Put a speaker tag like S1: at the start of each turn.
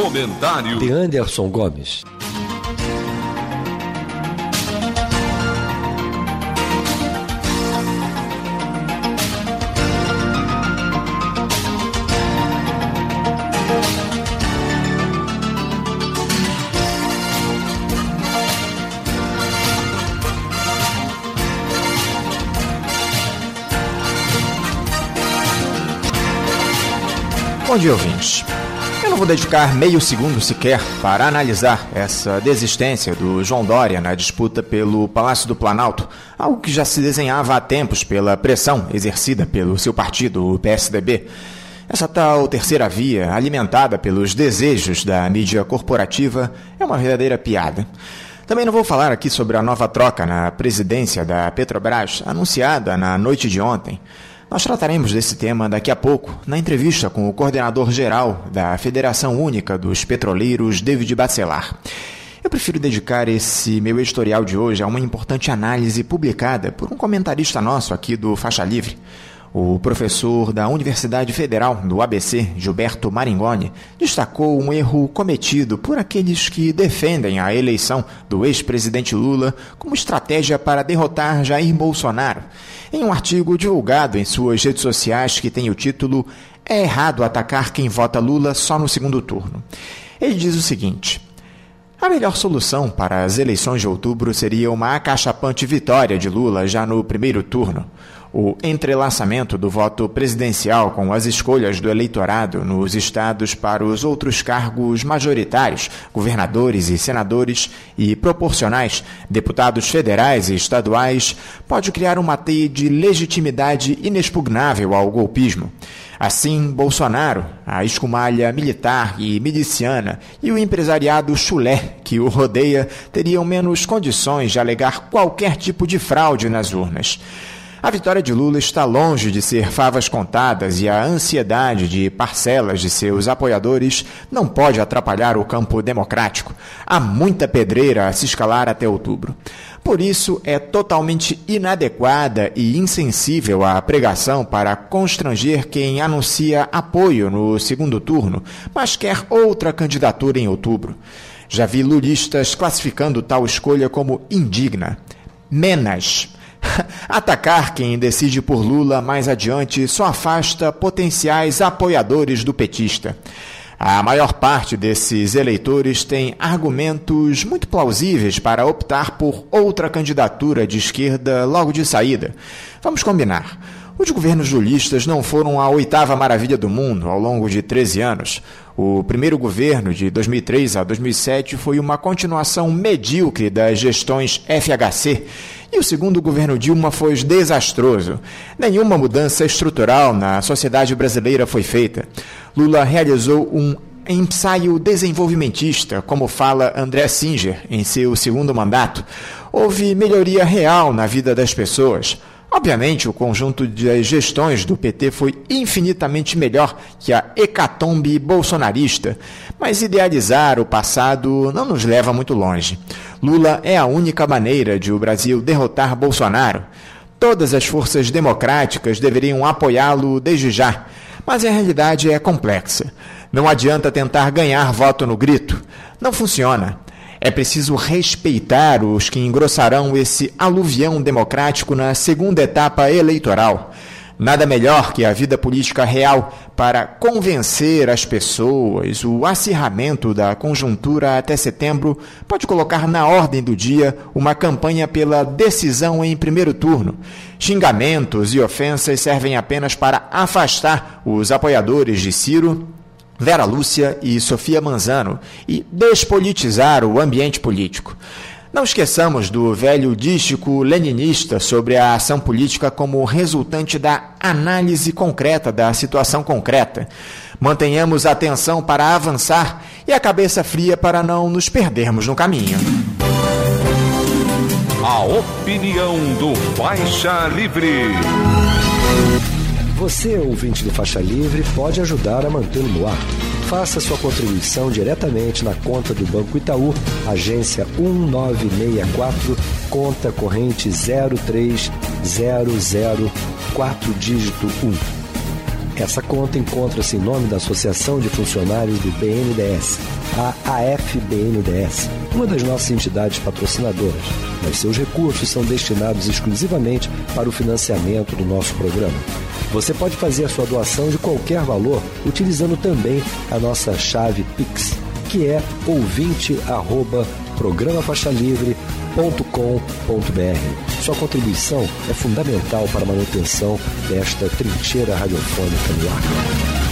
S1: Comentário
S2: de Anderson Gomes.
S3: Bom dia, ouvintes. Eu não vou dedicar meio segundo sequer para analisar essa desistência do João Dória na disputa pelo Palácio do Planalto, algo que já se desenhava há tempos pela pressão exercida pelo seu partido, o PSDB. Essa tal terceira via, alimentada pelos desejos da mídia corporativa, é uma verdadeira piada. Também não vou falar aqui sobre a nova troca na presidência da Petrobras, anunciada na noite de ontem. Nós trataremos desse tema daqui a pouco, na entrevista com o coordenador-geral da Federação Única dos Petroleiros, David Bacelar. Eu prefiro dedicar esse meu editorial de hoje a uma importante análise publicada por um comentarista nosso aqui do Faixa Livre. O professor da Universidade Federal do ABC, Gilberto Maringoni, destacou um erro cometido por aqueles que defendem a eleição do ex-presidente Lula como estratégia para derrotar Jair Bolsonaro, em um artigo divulgado em suas redes sociais que tem o título "É errado atacar quem vota Lula só no segundo turno". Ele diz o seguinte: a melhor solução para as eleições de outubro seria uma acachapante vitória de Lula já no primeiro turno. O entrelaçamento do voto presidencial com as escolhas do eleitorado nos estados para os outros cargos majoritários, governadores e senadores, e proporcionais, deputados federais e estaduais, pode criar uma teia de legitimidade inexpugnável ao golpismo. Assim, Bolsonaro, a escumalha militar e miliciana e o empresariado chulé que o rodeia teriam menos condições de alegar qualquer tipo de fraude nas urnas. A vitória de Lula está longe de ser favas contadas e a ansiedade de parcelas de seus apoiadores não pode atrapalhar o campo democrático. Há muita pedreira a se escalar até outubro. Por isso, é totalmente inadequada e insensível a pregação para constranger quem anuncia apoio no segundo turno, mas quer outra candidatura em outubro. Já vi lulistas classificando tal escolha como indigna. Menas. Atacar quem decide por Lula mais adiante só afasta potenciais apoiadores do petista. A maior parte desses eleitores tem argumentos muito plausíveis para optar por outra candidatura de esquerda logo de saída. Vamos combinar. Os governos lulistas não foram a oitava maravilha do mundo ao longo de 13 anos. O primeiro governo, de 2003 a 2007, foi uma continuação medíocre das gestões FHC. E o segundo governo Dilma foi desastroso. Nenhuma mudança estrutural na sociedade brasileira foi feita. Lula realizou um ensaio desenvolvimentista, como fala André Singer em seu segundo mandato. Houve melhoria real na vida das pessoas. Obviamente, o conjunto de gestões do PT foi infinitamente melhor que a hecatombe bolsonarista, mas idealizar o passado não nos leva muito longe. Lula é a única maneira de o Brasil derrotar Bolsonaro. Todas as forças democráticas deveriam apoiá-lo desde já, mas a realidade é complexa. Não adianta tentar ganhar voto no grito. Não funciona. É preciso respeitar os que engrossarão esse aluvião democrático na segunda etapa eleitoral. Nada melhor que a vida política real para convencer as pessoas. O acirramento da conjuntura até setembro pode colocar na ordem do dia uma campanha pela decisão em primeiro turno. Xingamentos e ofensas servem apenas para afastar os apoiadores de Ciro, Vera Lúcia e Sofia Manzano e despolitizar o ambiente político. Não esqueçamos do velho dístico leninista sobre a ação política como resultante da análise concreta da situação concreta. Mantenhamos a atenção para avançar e a cabeça fria para não nos perdermos no caminho.
S1: A opinião do Faixa Livre.
S2: Você, ouvinte do Faixa Livre, pode ajudar a mantê-lo no ar. Faça sua contribuição diretamente na conta do Banco Itaú, agência 1964, conta corrente 03004, dígito 1. Essa conta encontra-se em nome da Associação de Funcionários do BNDES. a AFBNDES, uma das nossas entidades patrocinadoras, mas seus recursos são destinados exclusivamente para o financiamento do nosso programa. Você pode fazer a sua doação de qualquer valor utilizando também a nossa chave Pix, que é ouvinte@programafaixalivre.com.br. Sua contribuição é fundamental para a manutenção desta trincheira radiofônica no ar.